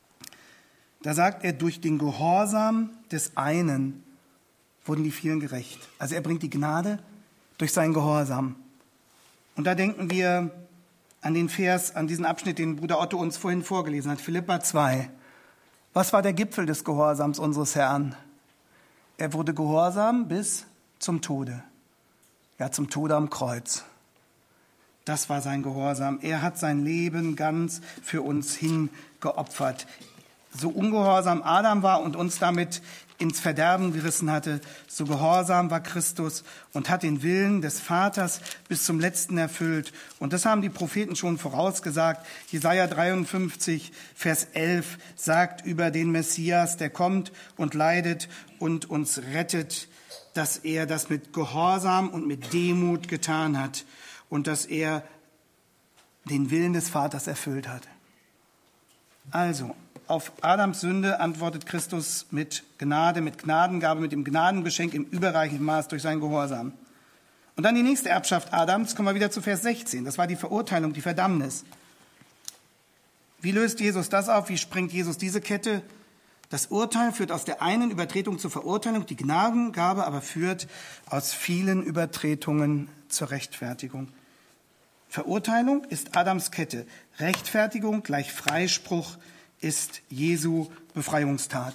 Da sagt er, durch den Gehorsam des einen wurden die vielen gerecht. Also er bringt die Gnade durch seinen Gehorsam. Und da denken wir an den Vers, an diesen Abschnitt, den Bruder Otto uns vorhin vorgelesen hat, Philipper 2. Was war der Gipfel des Gehorsams unseres Herrn? Er wurde gehorsam bis zum Tode. Ja, zum Tode am Kreuz. Das war sein Gehorsam. Er hat sein Leben ganz für uns hingeopfert. So ungehorsam Adam war und uns damit ins Verderben gerissen hatte, so gehorsam war Christus und hat den Willen des Vaters bis zum Letzten erfüllt. Und das haben die Propheten schon vorausgesagt. Jesaja 53, Vers 11 sagt über den Messias, der kommt und leidet und uns rettet, dass er das mit Gehorsam und mit Demut getan hat und dass er den Willen des Vaters erfüllt hat. Also, auf Adams Sünde antwortet Christus mit Gnade, mit Gnadengabe, mit dem Gnadengeschenk im überreichen Maß durch seinen Gehorsam. Und dann die nächste Erbschaft Adams, kommen wir wieder zu Vers 16. Das war die Verurteilung, die Verdammnis. Wie löst Jesus das auf? Wie sprengt Jesus diese Kette? Das Urteil führt aus der einen Übertretung zur Verurteilung, die Gnadengabe aber führt aus vielen Übertretungen zur Rechtfertigung. Verurteilung ist Adams Kette. Rechtfertigung gleich Freispruch ist Jesu Befreiungstat.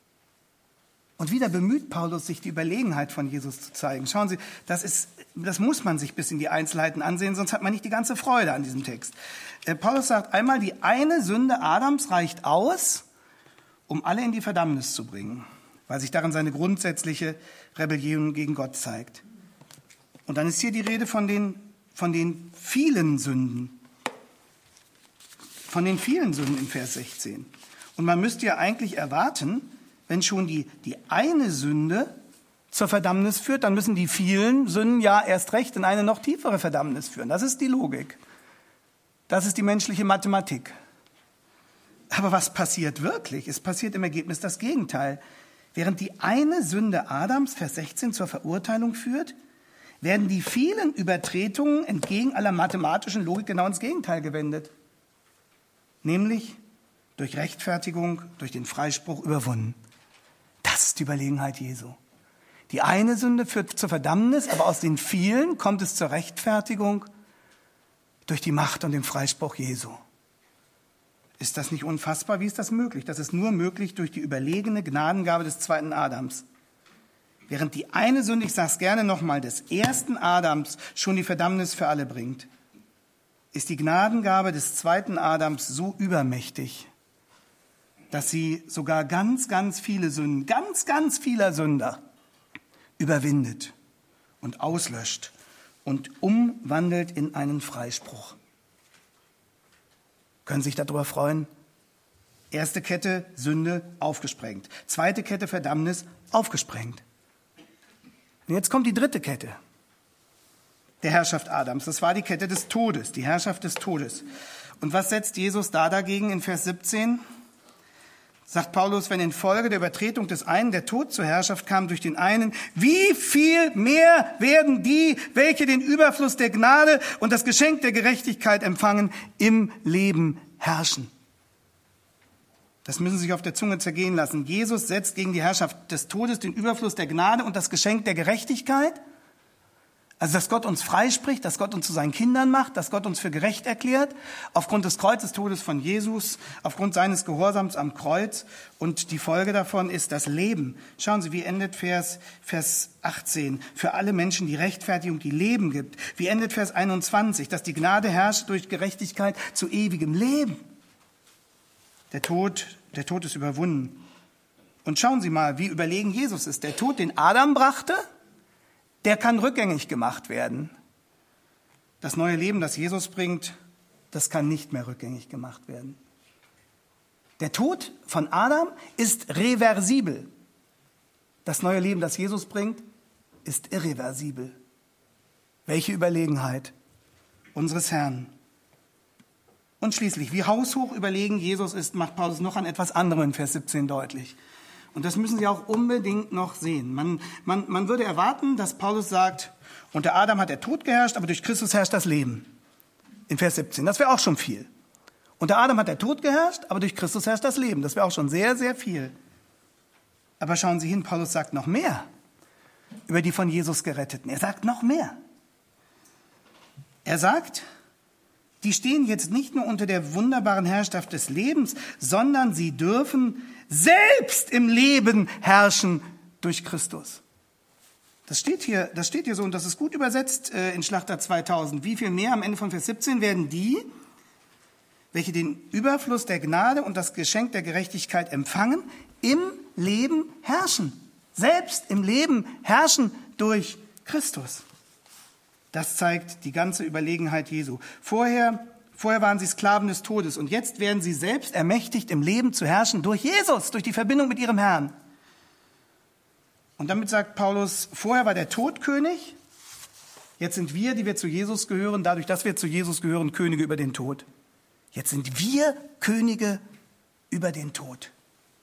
Und wieder bemüht Paulus sich, die Überlegenheit von Jesus zu zeigen. Schauen Sie, das muss man sich bis in die Einzelheiten ansehen, sonst hat man nicht die ganze Freude an diesem Text. Paulus sagt einmal, die eine Sünde Adams reicht aus, um alle in die Verdammnis zu bringen, weil sich darin seine grundsätzliche Rebellion gegen Gott zeigt. Und dann ist hier die Rede von den vielen Sünden. Von den vielen Sünden in Vers 16. Und man müsste ja eigentlich erwarten, wenn schon die eine Sünde zur Verdammnis führt, dann müssen die vielen Sünden ja erst recht in eine noch tiefere Verdammnis führen. Das ist die Logik. Das ist die menschliche Mathematik. Aber was passiert wirklich? Es passiert im Ergebnis das Gegenteil. Während die eine Sünde Adams, Vers 16, zur Verurteilung führt, werden die vielen Übertretungen entgegen aller mathematischen Logik genau ins Gegenteil gewendet. Nämlich durch Rechtfertigung, durch den Freispruch überwunden. Das ist die Überlegenheit Jesu. Die eine Sünde führt zur Verdammnis, aber aus den vielen kommt es zur Rechtfertigung durch die Macht und den Freispruch Jesu. Ist das nicht unfassbar? Wie ist das möglich? Das ist nur möglich durch die überlegene Gnadengabe des zweiten Adams. Während die eine Sünde, ich sage es gerne nochmal, des ersten Adams schon die Verdammnis für alle bringt, ist die Gnadengabe des zweiten Adams so übermächtig, dass sie sogar ganz, ganz viele Sünden, ganz, ganz vieler Sünder überwindet und auslöscht und umwandelt in einen Freispruch. Können Sie sich darüber freuen? Erste Kette, Sünde, aufgesprengt. Zweite Kette, Verdammnis, aufgesprengt. Und jetzt kommt die dritte Kette der Herrschaft Adams. Das war die Kette des Todes, die Herrschaft des Todes. Und was setzt Jesus da dagegen in Vers 17? Sagt Paulus, wenn infolge der Übertretung des einen der Tod zur Herrschaft kam durch den einen, wie viel mehr werden die, welche den Überfluss der Gnade und das Geschenk der Gerechtigkeit empfangen, im Leben herrschen. Das müssen Sie sich auf der Zunge zergehen lassen. Jesus setzt gegen die Herrschaft des Todes den Überfluss der Gnade und das Geschenk der Gerechtigkeit. Also, dass Gott uns freispricht, dass Gott uns zu seinen Kindern macht, dass Gott uns für gerecht erklärt, aufgrund des Kreuzestodes von Jesus, aufgrund seines Gehorsams am Kreuz. Und die Folge davon ist das Leben. Schauen Sie, wie endet Vers 18? Für alle Menschen die Rechtfertigung, die Leben gibt. Wie endet Vers 21? Dass die Gnade herrscht durch Gerechtigkeit zu ewigem Leben. Der Tod ist überwunden. Und schauen Sie mal, wie überlegen Jesus ist. Der Tod, den Adam brachte, der kann rückgängig gemacht werden. Das neue Leben, das Jesus bringt, das kann nicht mehr rückgängig gemacht werden. Der Tod von Adam ist reversibel. Das neue Leben, das Jesus bringt, ist irreversibel. Welche Überlegenheit unseres Herrn. Und schließlich, wie haushoch überlegen Jesus ist, macht Paulus noch an etwas anderem in Vers 17 deutlich. Und das müssen Sie auch unbedingt noch sehen. Man würde erwarten, dass Paulus sagt, unter Adam hat der Tod geherrscht, aber durch Christus herrscht das Leben. In Vers 17, das wäre auch schon viel. Unter Adam hat der Tod geherrscht, aber durch Christus herrscht das Leben. Das wäre auch schon sehr, sehr viel. Aber schauen Sie hin, Paulus sagt noch mehr über die von Jesus Geretteten. Er sagt noch mehr. Er sagt, die stehen jetzt nicht nur unter der wunderbaren Herrschaft des Lebens, sondern sie dürfen selbst im Leben herrschen durch Christus. Das steht hier so und das ist gut übersetzt in Schlachter 2000. Wie viel mehr am Ende von Vers 17 werden die, welche den Überfluss der Gnade und das Geschenk der Gerechtigkeit empfangen, im Leben herrschen. Selbst im Leben herrschen durch Christus. Das zeigt die ganze Überlegenheit Jesu. Vorher waren sie Sklaven des Todes und jetzt werden sie selbst ermächtigt, im Leben zu herrschen durch Jesus, durch die Verbindung mit ihrem Herrn. Und damit sagt Paulus, vorher war der Tod König, jetzt sind wir, die wir zu Jesus gehören, dadurch, dass wir zu Jesus gehören, Könige über den Tod. Jetzt sind wir Könige über den Tod.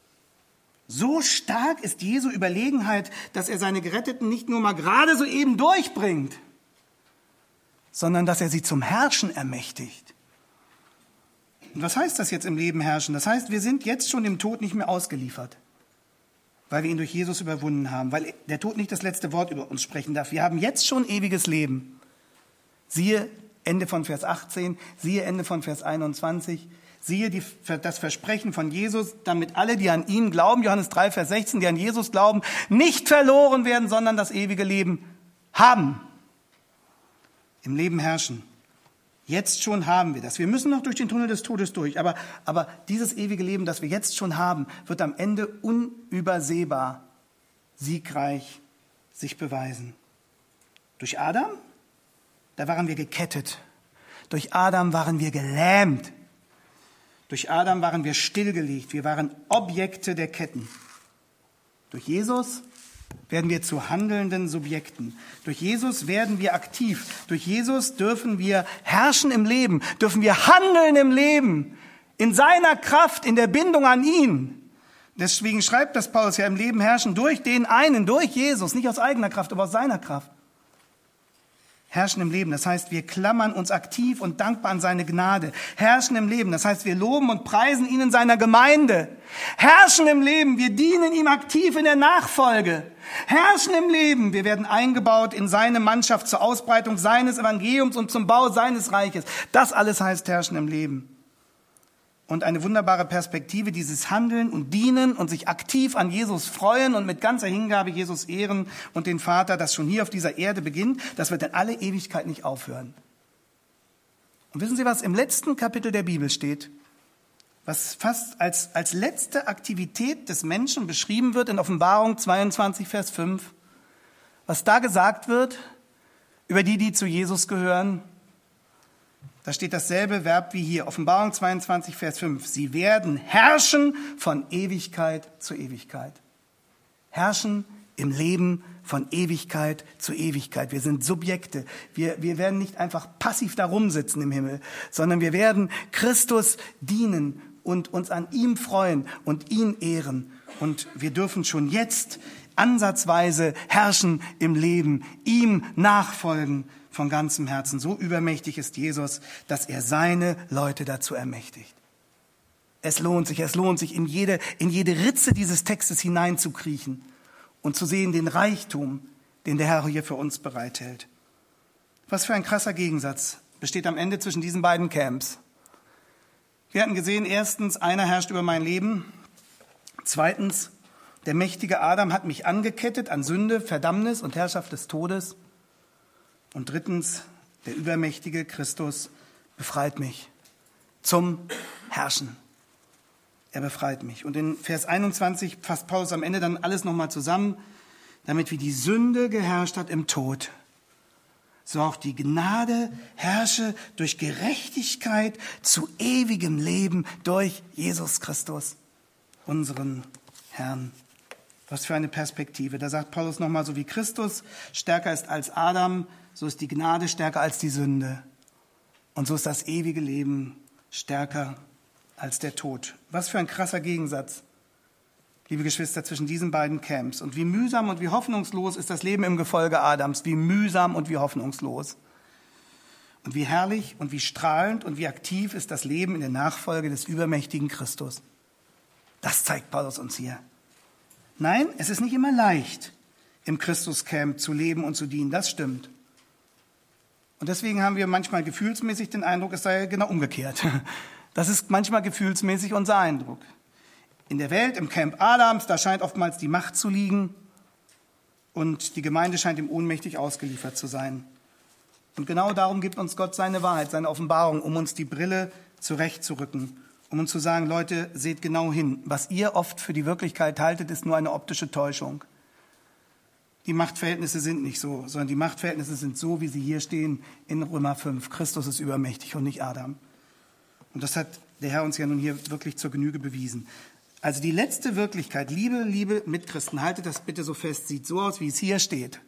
So stark ist Jesu Überlegenheit, dass er seine Geretteten nicht nur mal gerade so eben durchbringt, sondern dass er sie zum Herrschen ermächtigt. Und was heißt das jetzt im Leben herrschen? Das heißt, wir sind jetzt schon dem Tod nicht mehr ausgeliefert, weil wir ihn durch Jesus überwunden haben, weil der Tod nicht das letzte Wort über uns sprechen darf. Wir haben jetzt schon ewiges Leben. Siehe Ende von Vers 18, siehe Ende von Vers 21, siehe das Versprechen von Jesus, damit alle, die an ihn glauben, Johannes 3, Vers 16, die an Jesus glauben, nicht verloren werden, sondern das ewige Leben haben. Im Leben herrschen. Jetzt schon haben wir das. Wir müssen noch durch den Tunnel des Todes durch, aber dieses ewige Leben, das wir jetzt schon haben, wird am Ende unübersehbar siegreich sich beweisen. Durch Adam, da waren wir gekettet. Durch Adam waren wir gelähmt. Durch Adam waren wir stillgelegt. Wir waren Objekte der Ketten. Durch Jesus werden wir zu handelnden Subjekten. Durch Jesus werden wir aktiv. Durch Jesus dürfen wir herrschen im Leben, dürfen wir handeln im Leben, in seiner Kraft, in der Bindung an ihn. Deswegen schreibt das Paulus ja, im Leben herrschen durch den einen, durch Jesus, nicht aus eigener Kraft, aber aus seiner Kraft. Herrschen im Leben, das heißt, wir klammern uns aktiv und dankbar an seine Gnade. Herrschen im Leben, das heißt, wir loben und preisen ihn in seiner Gemeinde. Herrschen im Leben, wir dienen ihm aktiv in der Nachfolge. Herrschen im Leben, wir werden eingebaut in seine Mannschaft zur Ausbreitung seines Evangeliums und zum Bau seines Reiches. Das alles heißt Herrschen im Leben. Und eine wunderbare Perspektive, dieses Handeln und Dienen und sich aktiv an Jesus freuen und mit ganzer Hingabe Jesus ehren und den Vater, das schon hier auf dieser Erde beginnt, das wird in alle Ewigkeit nicht aufhören. Und wissen Sie, was im letzten Kapitel der Bibel steht? Was fast als letzte Aktivität des Menschen beschrieben wird in Offenbarung 22, Vers 5. was da gesagt wird über die zu Jesus gehören, da steht dasselbe Verb wie hier, Offenbarung 22, Vers 5. Sie werden herrschen von Ewigkeit zu Ewigkeit. Herrschen im Leben von Ewigkeit zu Ewigkeit. Wir sind Subjekte. Wir werden nicht einfach passiv da rumsitzen im Himmel, sondern wir werden Christus dienen und uns an ihm freuen und ihn ehren. Und wir dürfen schon jetzt ansatzweise herrschen im Leben, ihm nachfolgen von ganzem Herzen. So übermächtig ist Jesus, dass er seine Leute dazu ermächtigt. Es lohnt sich in jede Ritze dieses Textes hineinzukriechen und zu sehen den Reichtum, den der Herr hier für uns bereithält. Was für ein krasser Gegensatz besteht am Ende zwischen diesen beiden Camps. Wir hatten gesehen, erstens, einer herrscht über mein Leben. Zweitens, der mächtige Adam hat mich angekettet an Sünde, Verdammnis und Herrschaft des Todes. Und drittens, der übermächtige Christus befreit mich zum Herrschen. Er befreit mich. Und in Vers 21 fasst Paulus am Ende dann alles nochmal zusammen, damit wie die Sünde geherrscht hat im Tod, so auch die Gnade herrsche durch Gerechtigkeit zu ewigem Leben durch Jesus Christus, unseren Herrn. Was für eine Perspektive. Da sagt Paulus nochmal, so wie Christus stärker ist als Adam, so ist die Gnade stärker als die Sünde. Und so ist das ewige Leben stärker als der Tod. Was für ein krasser Gegensatz, liebe Geschwister, zwischen diesen beiden Camps. Und wie mühsam und wie hoffnungslos ist das Leben im Gefolge Adams. Wie mühsam und wie hoffnungslos. Und wie herrlich und wie strahlend und wie aktiv ist das Leben in der Nachfolge des übermächtigen Christus. Das zeigt Paulus uns hier. Nein, es ist nicht immer leicht, im Christuscamp zu leben und zu dienen. Das stimmt. Und deswegen haben wir manchmal gefühlsmäßig den Eindruck, es sei genau umgekehrt. Das ist manchmal gefühlsmäßig unser Eindruck. In der Welt, im Camp Adams, da scheint oftmals die Macht zu liegen und die Gemeinde scheint ihm ohnmächtig ausgeliefert zu sein. Und genau darum gibt uns Gott seine Wahrheit, seine Offenbarung, um uns die Brille zurechtzurücken, um uns zu sagen, Leute, seht genau hin. Was ihr oft für die Wirklichkeit haltet, ist nur eine optische Täuschung. Die Machtverhältnisse sind nicht so, sondern die Machtverhältnisse sind so, wie sie hier stehen in Römer 5. Christus ist übermächtig und nicht Adam. Und das hat der Herr uns ja nun hier wirklich zur Genüge bewiesen. Also die letzte Wirklichkeit, liebe Mitchristen, haltet das bitte so fest, sieht so aus, wie es hier steht.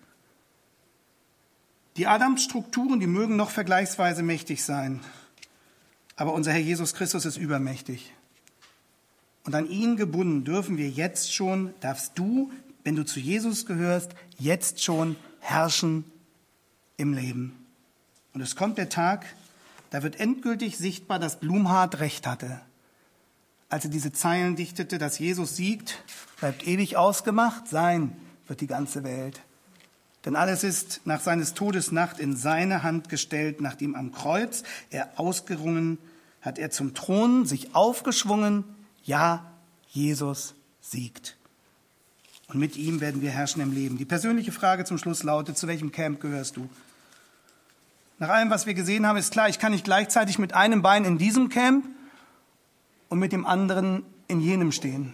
Die Adamsstrukturen, die mögen noch vergleichsweise mächtig sein, aber unser Herr Jesus Christus ist übermächtig. Und an ihn gebunden dürfen wir jetzt schon, darfst du, wenn du zu Jesus gehörst, jetzt schon herrschen im Leben. Und es kommt der Tag, da wird endgültig sichtbar, dass Blumhardt recht hatte. Als er diese Zeilen dichtete, dass Jesus siegt, bleibt ewig ausgemacht, sein wird die ganze Welt. Denn alles ist nach seines Todes Nacht in seine Hand gestellt, nachdem am Kreuz er ausgerungen, hat er zum Thron sich aufgeschwungen, ja, Jesus siegt. Und mit ihm werden wir herrschen im Leben. Die persönliche Frage zum Schluss lautet, zu welchem Camp gehörst du? Nach allem, was wir gesehen haben, ist klar, ich kann nicht gleichzeitig mit einem Bein in diesem Camp und mit dem anderen in jenem stehen.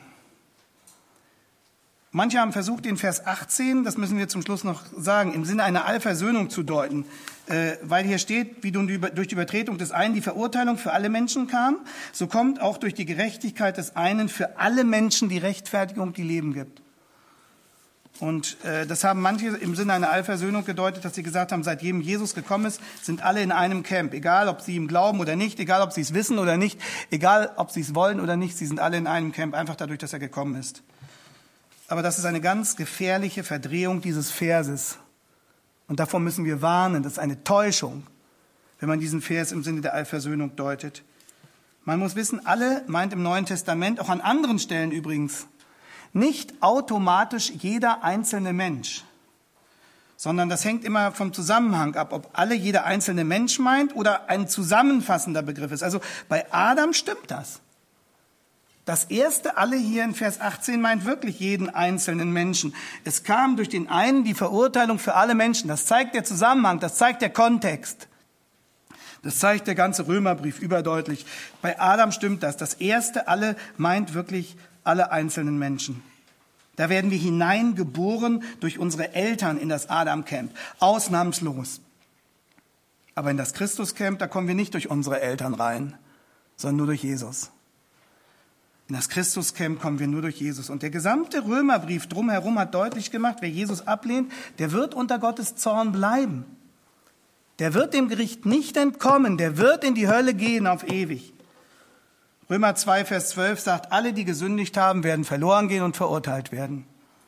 Manche haben versucht, den Vers 18, das müssen wir zum Schluss noch sagen, im Sinne einer Allversöhnung zu deuten, weil hier steht, wie durch die Übertretung des einen die Verurteilung für alle Menschen kam, so kommt auch durch die Gerechtigkeit des einen für alle Menschen die Rechtfertigung, die Leben gibt. Und das haben manche im Sinne einer Allversöhnung gedeutet, dass sie gesagt haben, seitdem Jesus gekommen ist, sind alle in einem Camp. Egal, ob sie ihm glauben oder nicht, egal, ob sie es wissen oder nicht, egal, ob sie es wollen oder nicht, sie sind alle in einem Camp, einfach dadurch, dass er gekommen ist. Aber das ist eine ganz gefährliche Verdrehung dieses Verses. Und davor müssen wir warnen. Das ist eine Täuschung, wenn man diesen Vers im Sinne der Allversöhnung deutet. Man muss wissen, alle meint im Neuen Testament, auch an anderen Stellen übrigens, nicht automatisch jeder einzelne Mensch, sondern das hängt immer vom Zusammenhang ab, ob jeder einzelne Mensch meint oder ein zusammenfassender Begriff ist. Also bei Adam stimmt das. Das erste alle hier in Vers 18 meint wirklich jeden einzelnen Menschen. Es kam durch den einen die Verurteilung für alle Menschen. Das zeigt der Zusammenhang, das zeigt der Kontext. Das zeigt der ganze Römerbrief überdeutlich. Bei Adam stimmt das. Das erste alle meint wirklich alle einzelnen Menschen. Da werden wir hineingeboren durch unsere Eltern in das Adam-Camp. Ausnahmslos. Aber in das Christus-Camp, da kommen wir nicht durch unsere Eltern rein, sondern nur durch Jesus. In das Christus-Camp kommen wir nur durch Jesus. Und der gesamte Römerbrief drumherum hat deutlich gemacht, wer Jesus ablehnt, der wird unter Gottes Zorn bleiben. Der wird dem Gericht nicht entkommen, der wird in die Hölle gehen auf ewig. Römer 2, Vers 12 sagt, alle, die gesündigt haben, werden verloren gehen und verurteilt werden.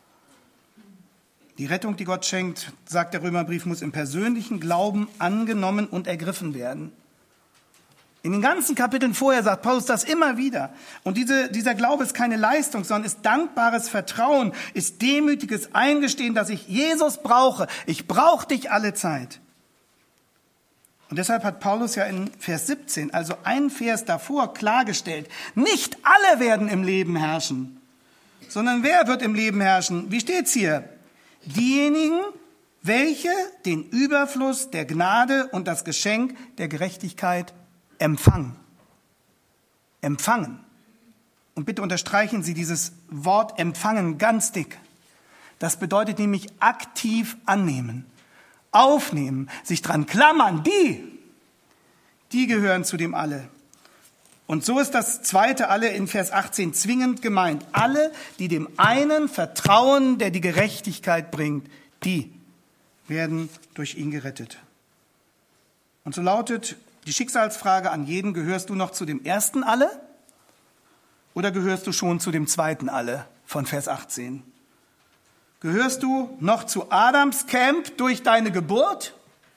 Die Rettung, die Gott schenkt, sagt der Römerbrief, muss im persönlichen Glauben angenommen und ergriffen werden. In den ganzen Kapiteln vorher sagt Paulus das immer wieder. Und dieser Glaube ist keine Leistung, sondern ist dankbares Vertrauen, ist demütiges Eingestehen, dass ich Jesus brauche. Ich brauche dich alle Zeit. Und deshalb hat Paulus ja in Vers 17, also einen Vers davor, klargestellt, nicht alle werden im Leben herrschen, sondern wer wird im Leben herrschen? Wie steht's hier? Diejenigen, welche den Überfluss der Gnade und das Geschenk der Gerechtigkeit empfangen. Empfangen. Und bitte unterstreichen Sie dieses Wort empfangen ganz dick. Das bedeutet nämlich aktiv annehmen. Aufnehmen, sich dran klammern, die gehören zu dem Alle. Und so ist das zweite Alle in Vers 18 zwingend gemeint. Alle, die dem einen vertrauen, der die Gerechtigkeit bringt, die werden durch ihn gerettet. Und so lautet die Schicksalsfrage an jeden, gehörst du noch zu dem ersten Alle oder gehörst du schon zu dem zweiten Alle von Vers 18? Gehörst du noch zu Adams Camp durch deine Geburt?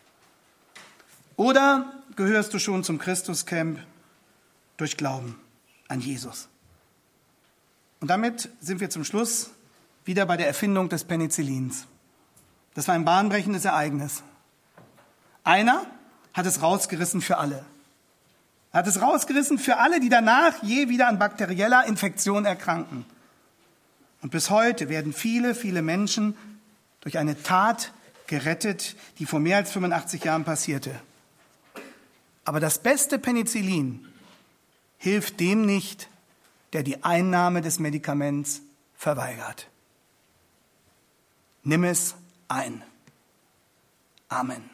Oder gehörst du schon zum Christus Camp durch Glauben an Jesus? Und damit sind wir zum Schluss wieder bei der Erfindung des Penicillins. Das war ein bahnbrechendes Ereignis. Einer hat es rausgerissen für alle. Er hat es rausgerissen für alle, die danach je wieder an bakterieller Infektion erkranken. Und bis heute werden viele, viele Menschen durch eine Tat gerettet, die vor mehr als 85 Jahren passierte. Aber das beste Penicillin hilft dem nicht, der die Einnahme des Medikaments verweigert. Nimm es ein. Amen.